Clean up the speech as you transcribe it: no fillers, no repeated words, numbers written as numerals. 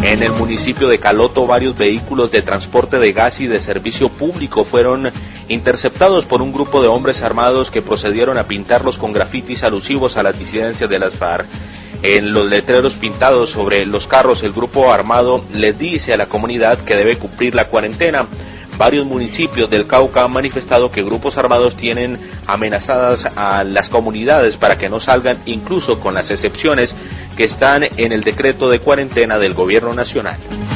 En el municipio de Caloto, varios vehículos de transporte de gas y de servicio público fueron interceptados por un grupo de hombres armados que procedieron a pintarlos con grafitis alusivos a las disidencias de las FARC. En los letreros pintados sobre los carros, el grupo armado les dice a la comunidad que debe cumplir la cuarentena. Varios municipios del Cauca han manifestado que grupos armados tienen amenazadas a las comunidades para que no salgan, incluso con las excepciones que están en el decreto de cuarentena del gobierno nacional.